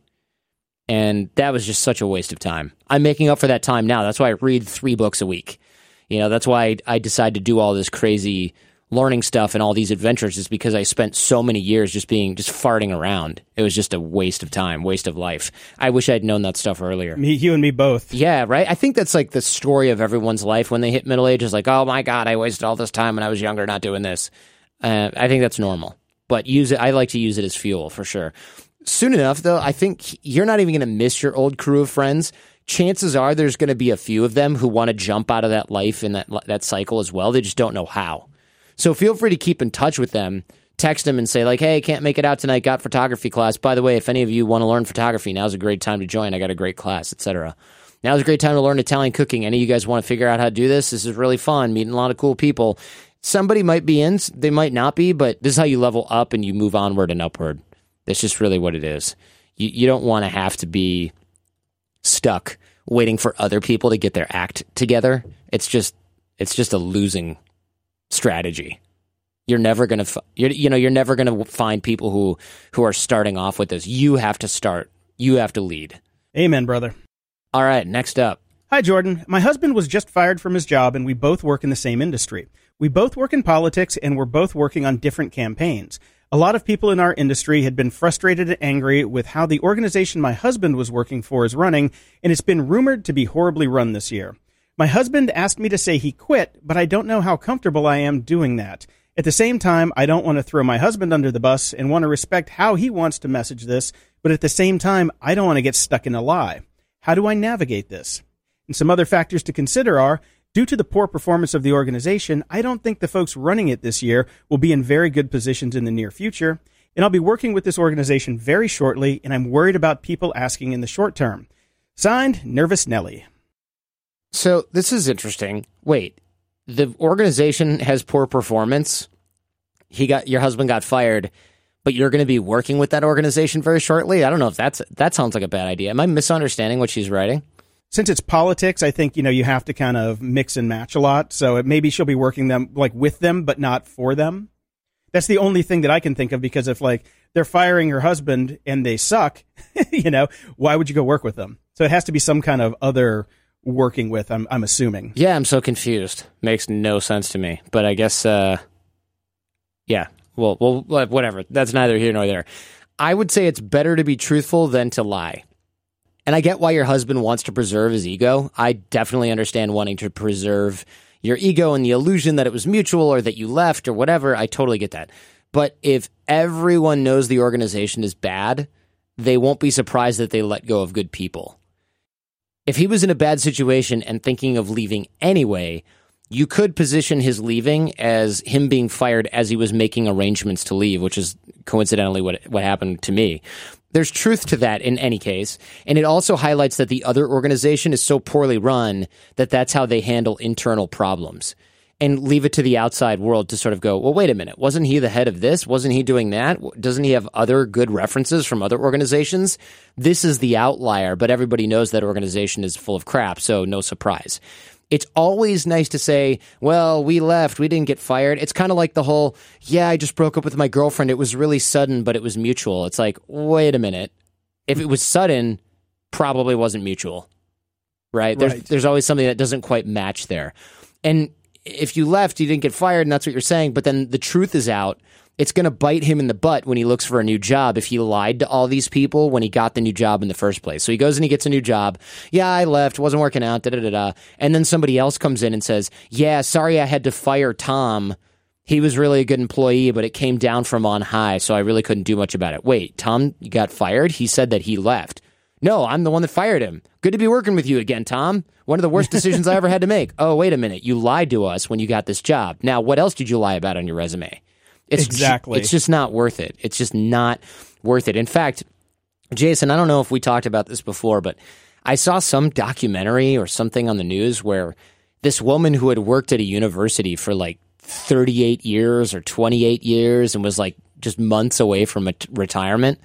And that was just such a waste of time. I'm making up for that time now. That's why I read three books a week. You know, that's why I, I decided to do all this crazy learning stuff and all these adventures, is because I spent so many years just being, just farting around. It was just a waste of time, waste of life. I wish I'd known that stuff earlier. Me, you and me both. Yeah, right? I think that's like the story of everyone's life when they hit middle age, is like, oh my God, I wasted all this time when I was younger not doing this. Uh, I think that's normal. But use it. I like to use it as fuel for sure. Soon enough, though, I think you're not even going to miss your old crew of friends. Chances are there's going to be a few of them who want to jump out of that life and that that cycle as well. They just don't know how. So feel free to keep in touch with them text them and say like, hey, can't make it out tonight, got photography class. By the way, if any of you want to learn photography, now's a great time to join. I got a great class, et cetera. Now's a great time to learn Italian cooking. Any of you guys want to figure out how to do this? This is really fun, meeting a lot of cool people. Somebody might be in, they might not be, but this is how you level up and you move onward and upward. That's just really what it is. You, you don't want to have to be stuck waiting for other people to get their act together. It's just, it's just a losing strategy. You're never going to, you're, you know, you're never going to find people who, who are starting off with this. You have to start. You have to lead. Amen, brother. All right, next up. Hi, Jordan. My husband was just fired from his job, and we both work in the same industry. We both work in politics, and we're both working on different campaigns. A lot of people in our industry had been frustrated and angry with how the organization my husband was working for is running, and it's been rumored to be horribly run this year. My husband asked me to say he quit, but I don't know how comfortable I am doing that. At the same time, I don't want to throw my husband under the bus and want to respect how he wants to message this, but at the same time, I don't want to get stuck in a lie. How do I navigate this? And some other factors to consider are, due to the poor performance of the organization, I don't think the folks running it this year will be in very good positions in the near future, and I'll be working with this organization very shortly, and I'm worried about people asking in the short term. Signed, Nervous Nelly. So this is interesting. Wait, the organization has poor performance. He got your husband got fired, but you're going to be working with that organization very shortly. I don't know if that's that sounds like a bad idea. Am I misunderstanding what she's writing? Since it's politics, I think, you know, you have to kind of mix and match a lot. So it, maybe she'll be working them like with them, but not for them. That's the only thing that I can think of, because if like they're firing her husband and they suck, you know, why would you go work with them? So it has to be some kind of other working with, I'm I'm assuming. Yeah, I'm so confused. Makes no sense to me. But I guess, uh, yeah, well, well, whatever. That's neither here nor there. I would say it's better to be truthful than to lie. And I get why your husband wants to preserve his ego. I definitely understand wanting to preserve your ego and the illusion that it was mutual or that you left or whatever. I totally get that. But if everyone knows the organization is bad, they won't be surprised that they let go of good people. If he was in a bad situation and thinking of leaving anyway, you could position his leaving as him being fired as he was making arrangements to leave, which is coincidentally what what happened to me. There's truth to that in any case, and it also highlights that the other organization is so poorly run that that's how they handle internal problems. And leave it to the outside world to sort of go, well, wait a minute, wasn't he the head of this? Wasn't he doing that? Doesn't he have other good references from other organizations? This is the outlier, but everybody knows that organization is full of crap, so no surprise. It's always nice to say, well, we left, we didn't get fired. It's kind of like the whole, yeah, I just broke up with my girlfriend. It was really sudden, but it was mutual. It's like, wait a minute. If it was sudden, probably wasn't mutual, right? There's, right. There's always something that doesn't quite match there. And if you left, you didn't get fired, and that's what you're saying, but then the truth is out. It's going to bite him in the butt when he looks for a new job if he lied to all these people when he got the new job in the first place. So he goes and he gets a new job. Yeah, I left, wasn't working out, da-da-da-da. And then somebody else comes in and says, yeah, sorry I had to fire Tom. He was really a good employee, but it came down from on high, so I really couldn't do much about it. Wait, Tom got fired? He said that he left. No, I'm the one that fired him. Good to be working with you again, Tom. One of the worst decisions I ever had to make. Oh, wait a minute. You lied to us when you got this job. Now, what else did you lie about on your resume? It's exactly. Ju- it's just not worth it. It's just not worth it. In fact, Jason, I don't know if we talked about this before, but I saw some documentary or something on the news where this woman who had worked at a university for like thirty-eight years or twenty-eight years and was like just months away from a t- retirement,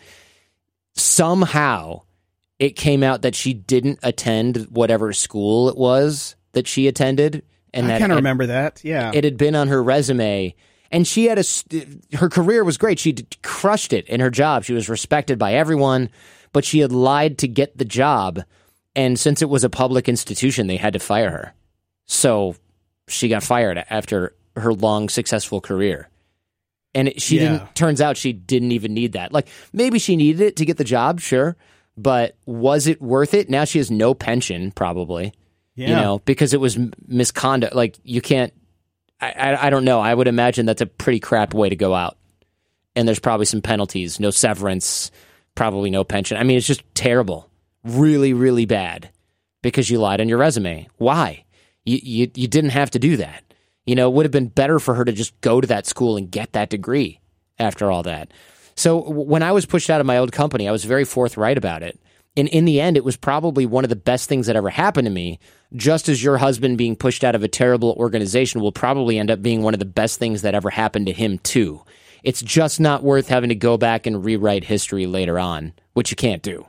somehow it came out that she didn't attend whatever school it was that she attended. And I that kind of it, remember that, yeah. It had been on her resume. And she had a, her career was great. She crushed it in her job. She was respected by everyone, but she had lied to get the job. And since it was a public institution, they had to fire her. So she got fired after her long, successful career. And it, she yeah. didn't, turns out she didn't even need that. Like, maybe she needed it to get the job, sure. But was it worth it? Now she has no pension, probably. Yeah. You know, because it was misconduct. Like, you can't, I, I, I don't know. I would imagine that's a pretty crap way to go out. And there's probably some penalties, no severance, probably no pension. I mean, it's just terrible. Really, really bad because you lied on your resume. Why? You, you, you didn't have to do that. You know, it would have been better for her to just go to that school and get that degree after all that. So w- when I was pushed out of my old company, I was very forthright about it. And in the end, it was probably one of the best things that ever happened to me, just as your husband being pushed out of a terrible organization will probably end up being one of the best things that ever happened to him, too. It's just not worth having to go back and rewrite history later on, which you can't do.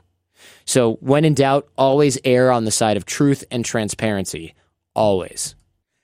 So when in doubt, always err on the side of truth and transparency. Always.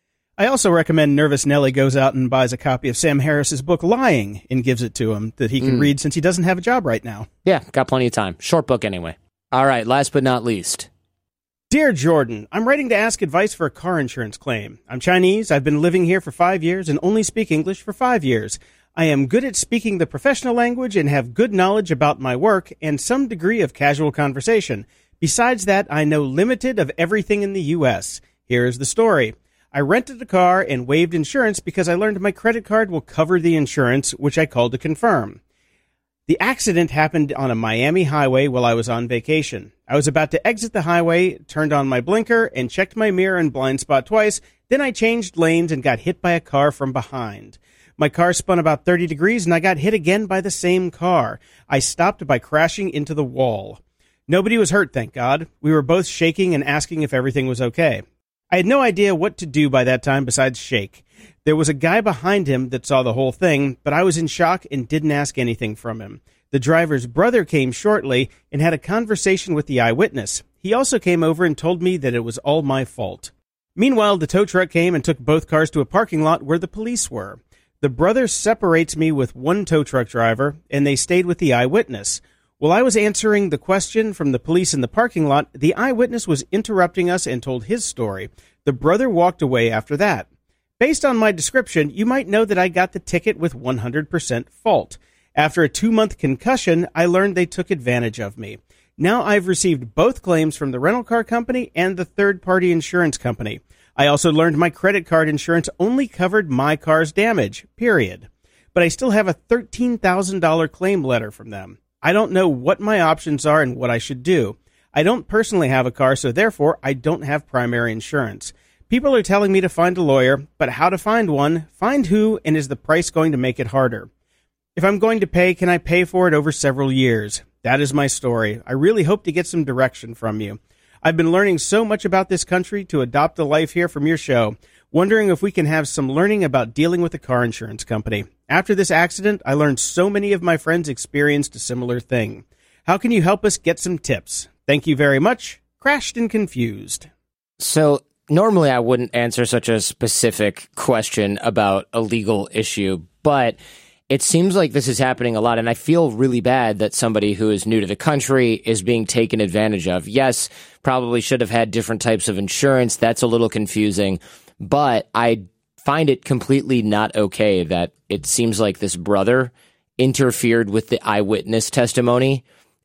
I also recommend Nervous Nelly goes out and buys a copy of Sam Harris's book, Lying, and gives it to him that he can mm. read since he doesn't have a job right now. Yeah, got plenty of time. Short book anyway. All right, last but not least. Dear Jordan, I'm writing to ask advice for a car insurance claim. I'm Chinese, I've been living here for five years and only speak English for five years. I am good at speaking the professional language and have good knowledge about my work and some degree of casual conversation. Besides that, I know limited of everything in the U S. Here is the story. I rented a car and waived insurance because I learned my credit card will cover the insurance, which I called to confirm. The accident happened on a Miami highway while I was on vacation. I was about to exit the highway, turned on my blinker, and checked my mirror and blind spot twice. Then I changed lanes and got hit by a car from behind. My car spun about thirty degrees, and I got hit again by the same car. I stopped by crashing into the wall. Nobody was hurt, thank God. We were both shaking and asking if everything was okay. I had no idea what to do by that time besides shake. There was a guy behind him that saw the whole thing, but I was in shock and didn't ask anything from him. The driver's brother came shortly and had a conversation with the eyewitness. He also came over and told me that it was all my fault. Meanwhile, the tow truck came and took both cars to a parking lot where the police were. The brother separates me with one tow truck driver, and they stayed with the eyewitness. While I was answering the question from the police in the parking lot, the eyewitness was interrupting us and told his story. The brother walked away after that. Based on my description, you might know that I got the ticket with one hundred percent fault. After a two-month concussion, I learned they took advantage of me. Now I've received both claims from the rental car company and the third-party insurance company. I also learned my credit card insurance only covered my car's damage, period. But I still have a thirteen thousand dollars claim letter from them. I don't know what my options are and what I should do. I don't personally have a car, so therefore I don't have primary insurance. People are telling me to find a lawyer, but how to find one, find who, and is the price going to make it harder? If I'm going to pay, can I pay for it over several years? That is my story. I really hope to get some direction from you. I've been learning so much about this country to adopt a life here from your show, wondering if we can have some learning about dealing with a car insurance company. After this accident, I learned so many of my friends experienced a similar thing. How can you help us get some tips? Thank you very much. Crashed and Confused. So normally I wouldn't answer such a specific question about a legal issue, but it seems like this is happening a lot, and I feel really bad that somebody who is new to the country is being taken advantage of. Yes, probably should have had different types of insurance. That's a little confusing, but I find it completely not okay that it seems like this brother interfered with the eyewitness testimony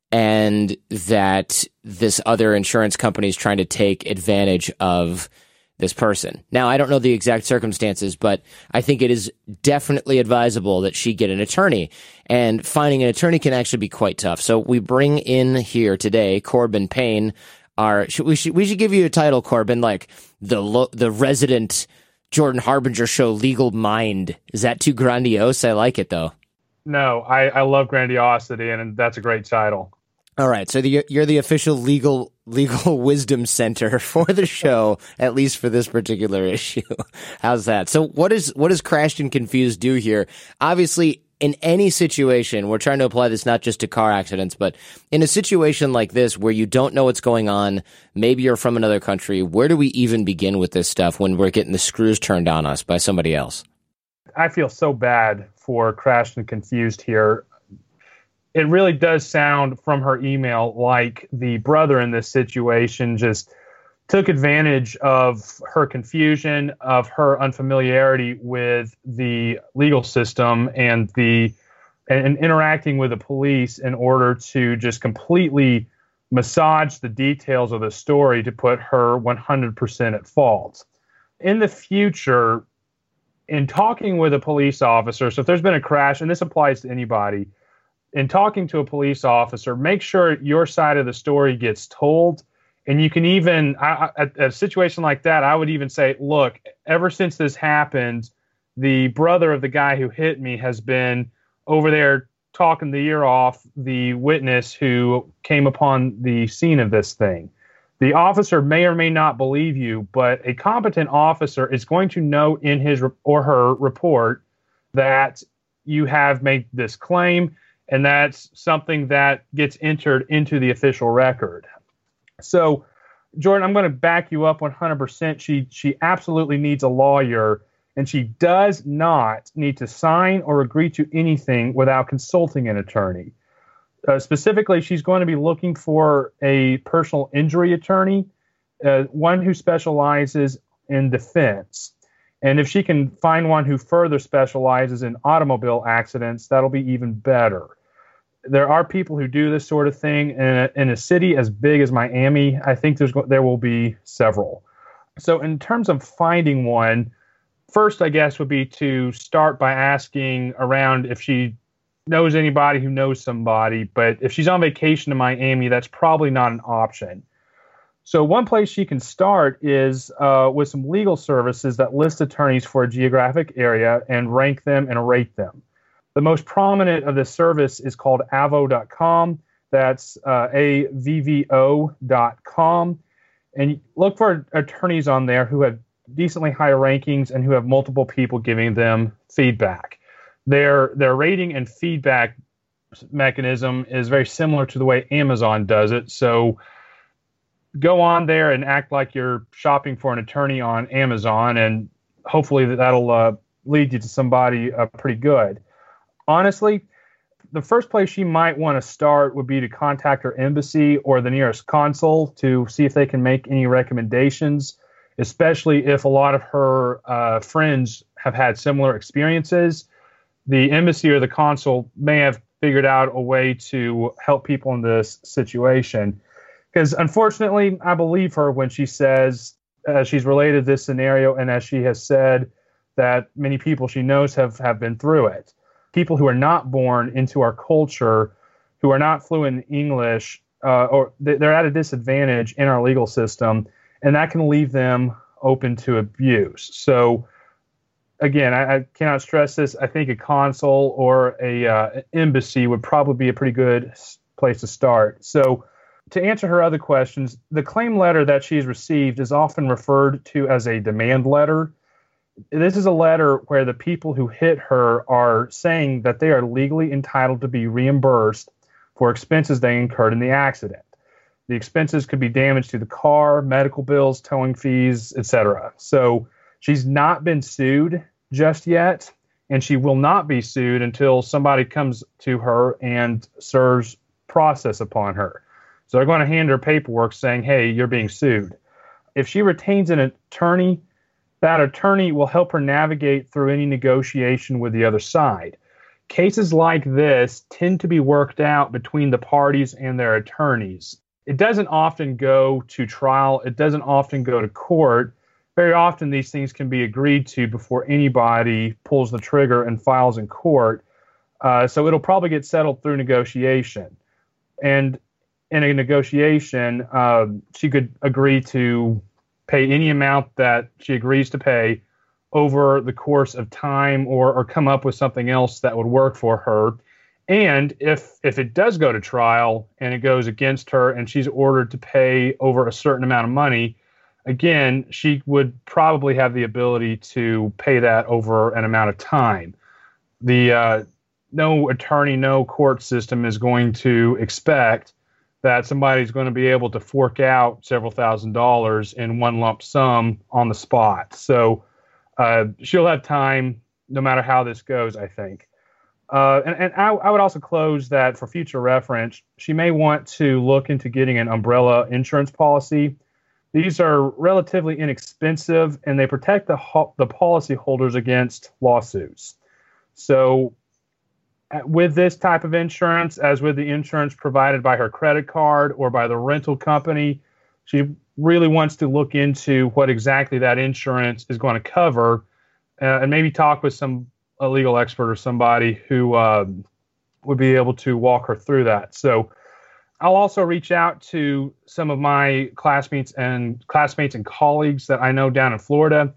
and that this other insurance company is trying to take advantage of this person. Now, I don't know the exact circumstances, but I think it is definitely advisable that she get an attorney. And finding an attorney can actually be quite tough. So we bring in here today Corbin Payne. Our should, we should we should give you a title, Corbin, like the lo, the resident Jordan Harbinger show legal mind. Is that too grandiose? I like it though. No, I, I love grandiosity, and that's a great title. All right, so the, you're the official legal legal wisdom center for the show, at least for this particular issue. How's that? So what is what does Crashed and Confused do here? Obviously, in any situation, we're trying to apply this not just to car accidents, but in a situation like this where you don't know what's going on, maybe you're from another country, where do we even begin with this stuff when we're getting the screws turned on us by somebody else? I feel so bad for Crashed and Confused here. It really does sound from her email like the brother in this situation just took advantage of her confusion, of her unfamiliarity with the legal system and the and interacting with the police in order to just completely massage the details of the story to put her one hundred percent at fault. In the future, in talking with a police officer, so if there's been a crash, and this applies to anybody, in talking to a police officer, make sure your side of the story gets told. And you can even, I, at a situation like that, I would even say, look, ever since this happened, the brother of the guy who hit me has been over there talking the ear off the witness who came upon the scene of this thing. The officer may or may not believe you, but a competent officer is going to note in his or her report that you have made this claim, and that's something that gets entered into the official record. So, Jordan, I'm going to back you up one hundred percent. She she absolutely needs a lawyer, and she does not need to sign or agree to anything without consulting an attorney. Uh, specifically, she's going to be looking for a personal injury attorney, uh, one who specializes in defense. And if she can find one who further specializes in automobile accidents, that'll be even better. There are people who do this sort of thing in a, in a city as big as Miami. I think there's there will be several. So in terms of finding one, first, I guess, would be to start by asking around if she knows anybody who knows somebody. But if she's on vacation in Miami, that's probably not an option. So one place she can start is uh, with some legal services that list attorneys for a geographic area and rank them and rate them. The most prominent of this service is called A V O dot com. That's uh, A V V O dot com. And look for attorneys on there who have decently high rankings and who have multiple people giving them feedback. Their, their rating and feedback mechanism is very similar to the way Amazon does it. So go on there and act like you're shopping for an attorney on Amazon, and hopefully that'll uh, lead you to somebody uh, pretty good. Honestly, the first place she might want to start would be to contact her embassy or the nearest consul to see if they can make any recommendations, especially if a lot of her uh, friends have had similar experiences. The embassy or the consul may have figured out a way to help people in this situation. Because unfortunately, I believe her when she says uh, she's related this scenario, and as she has said that many people she knows have, have been through it. People who are not born into our culture, who are not fluent in English, uh, or they're at a disadvantage in our legal system, and that can leave them open to abuse. So again, I, I cannot stress this. I think a consul or a uh, embassy would probably be a pretty good place to start. So to answer her other questions, the claim letter that she's received is often referred to as a demand letter. This is a letter where the people who hit her are saying that they are legally entitled to be reimbursed for expenses they incurred in the accident. The expenses could be damage to the car, medical bills, towing fees, et cetera. So she's not been sued just yet, and she will not be sued until somebody comes to her and serves process upon her. So they're going to hand her paperwork saying, hey, you're being sued. If she retains an attorney, that attorney will help her navigate through any negotiation with the other side. Cases like this tend to be worked out between the parties and their attorneys. It doesn't often go to trial. It doesn't often go to court. Very often these things can be agreed to before anybody pulls the trigger and files in court. Uh, so it'll probably get settled through negotiation. And in a negotiation, uh, she could agree to pay any amount that she agrees to pay over the course of time, or, or come up with something else that would work for her. And if if it does go to trial and it goes against her and she's ordered to pay over a certain amount of money, again, she would probably have the ability to pay that over an amount of time. The uh, no attorney, no court system is going to expect that somebody's going to be able to fork out several thousand dollars in one lump sum on the spot. So uh, she'll have time no matter how this goes, I think. Uh, and and I, I would also close that for future reference, she may want to look into getting an umbrella insurance policy. These are relatively inexpensive, and they protect the ho- the policyholders against lawsuits. So with this type of insurance, as with the insurance provided by her credit card or by the rental company, she really wants to look into what exactly that insurance is going to cover, uh, and maybe talk with some a legal expert or somebody who uh, would be able to walk her through that. So I'll also reach out to some of my classmates and classmates and colleagues that I know down in Florida.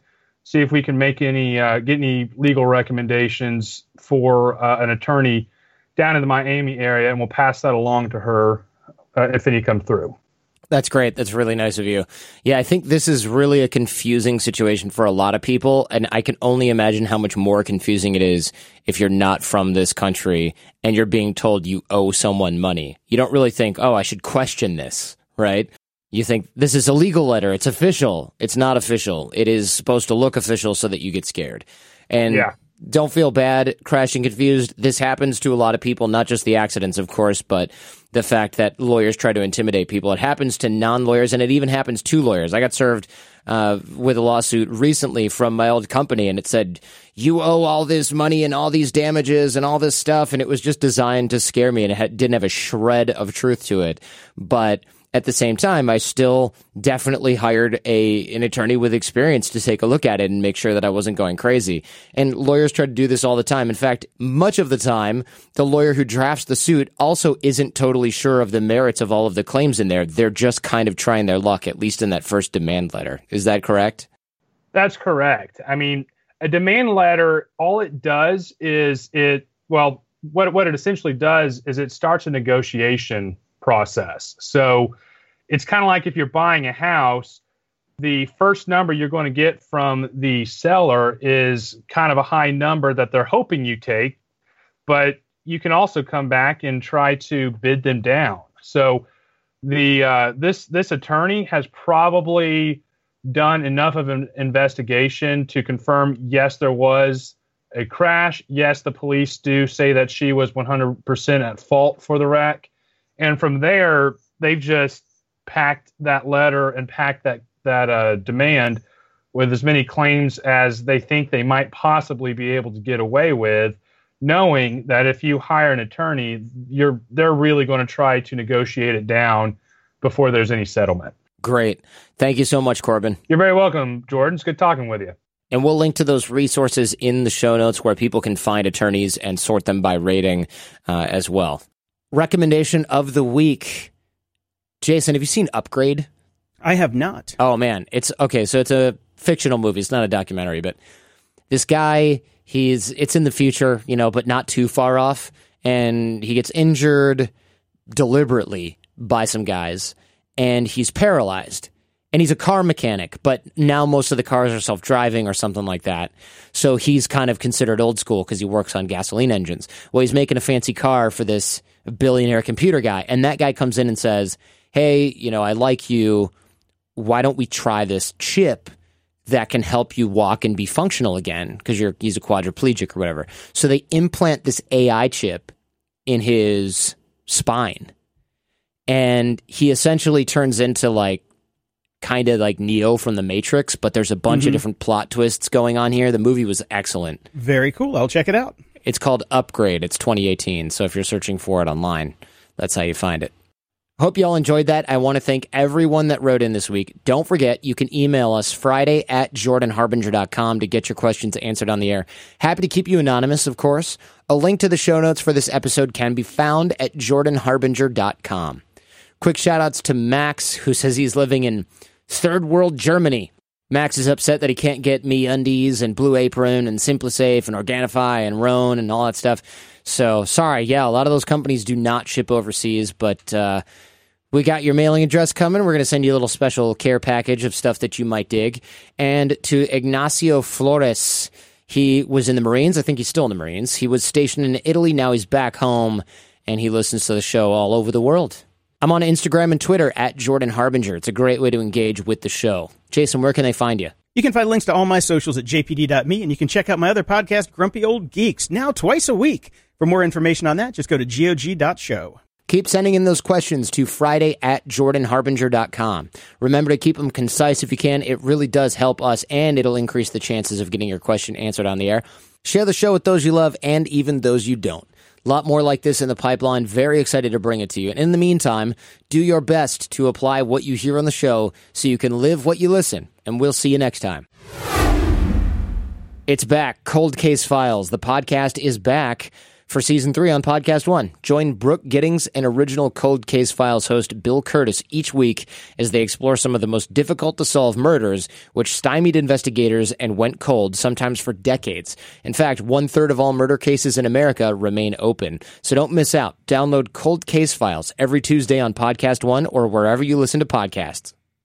see if we can make any uh, get any legal recommendations for uh, an attorney down in the Miami area, and we'll pass that along to her uh, if any come through. That's great. That's really nice of you. Yeah, I think this is really a confusing situation for a lot of people, and I can only imagine how much more confusing it is if you're not from this country and you're being told you owe someone money. You don't really think, oh, I should question this, right? You think, this is a legal letter. It's official. It's not official. It is supposed to look official so that you get scared. And yeah. Don't feel bad, crashing confused. This happens to a lot of people, not just the accidents, of course, but the fact that lawyers try to intimidate people. It happens to non-lawyers, and it even happens to lawyers. I got served uh, with a lawsuit recently from my old company, and it said, you owe all this money and all these damages and all this stuff, and it was just designed to scare me, and it had, didn't have a shred of truth to it. But at the same time, I still definitely hired a an attorney with experience to take a look at it and make sure that I wasn't going crazy. And lawyers try to do this all the time. In fact, much of the time, the lawyer who drafts the suit also isn't totally sure of the merits of all of the claims in there. They're just kind of trying their luck, at least in that first demand letter. Is that correct? That's correct. I mean, a demand letter, all it does is it, well, what what it essentially does is it starts a negotiation process. So it's kind of like if you're buying a house, the first number you're going to get from the seller is kind of a high number that they're hoping you take, but you can also come back and try to bid them down. So the uh, this this attorney has probably done enough of an investigation to confirm, yes, there was a crash. Yes, the police do say that she was one hundred percent at fault for the wreck. And from there, they've just packed that letter and packed that that uh, demand with as many claims as they think they might possibly be able to get away with, knowing that if you hire an attorney, you're they're really going to try to negotiate it down before there's any settlement. Great. Thank you so much, Corbin. You're very welcome, Jordan. It's good talking with you. And we'll link to those resources in the show notes where people can find attorneys and sort them by rating uh, as well. Recommendation of the week. Jason, have you seen Upgrade? I have not. Oh, man. It's okay. So it's a fictional movie. It's not a documentary, but this guy, he's it's in the future, you know, but not too far off. And he gets injured deliberately by some guys, and he's paralyzed. And he's a car mechanic, but now most of the cars are self-driving or something like that. So he's kind of considered old school because he works on gasoline engines. Well, he's making a fancy car for this billionaire computer guy. And that guy comes in and says, hey, you know, I like you. Why don't we try this chip that can help you walk and be functional again? Because you're he's a quadriplegic or whatever. So they implant this A I chip in his spine. And he essentially turns into like, kind of like Neo from the Matrix, but there's a bunch mm-hmm. of different plot twists going on here. The movie was excellent. Very cool. I'll check it out. It's called Upgrade. It's twenty eighteen, so if you're searching for it online, that's how you find it. Hope you all enjoyed that. I want to thank everyone that wrote in this week. Don't forget, you can email us Friday at jordan harbinger dot com to get your questions answered on the air. Happy to keep you anonymous, of course. A link to the show notes for this episode can be found at jordan harbinger dot com. Quick shout-outs to Max, who says he's living in third world Germany. Max is upset that he can't get MeUndies and Blue Apron and SimpliSafe and Organifi and Rhone and all that stuff. So, sorry, yeah, a lot of those companies do not ship overseas, but uh, we got your mailing address coming. We're going to send you a little special care package of stuff that you might dig. And to Ignacio Flores, he was in the Marines. I think he's still in the Marines. He was stationed in Italy. Now he's back home, and he listens to the show all over the world. I'm on Instagram and Twitter at Jordan Harbinger. It's a great way to engage with the show. Jason, where can they find you? You can find links to all my socials at j p d dot me, and you can check out my other podcast, Grumpy Old Geeks, now twice a week. For more information on that, just go to G O G dot show. Keep sending in those questions to Friday at jordan harbinger dot com. Remember to keep them concise if you can. It really does help us, and it'll increase the chances of getting your question answered on the air. Share the show with those you love and even those you don't. A lot more like this in the pipeline. Very excited to bring it to you. And in the meantime, do your best to apply what you hear on the show so you can live what you listen. And we'll see you next time. It's back. Cold Case Files. The podcast is back. for Season three on Podcast One. Join Brooke Giddings and original Cold Case Files host Bill Curtis each week as they explore some of the most difficult-to-solve murders which stymied investigators and went cold, sometimes for decades. In fact, one-third of all murder cases in America remain open. So don't miss out. Download Cold Case Files every Tuesday on Podcast One or wherever you listen to podcasts.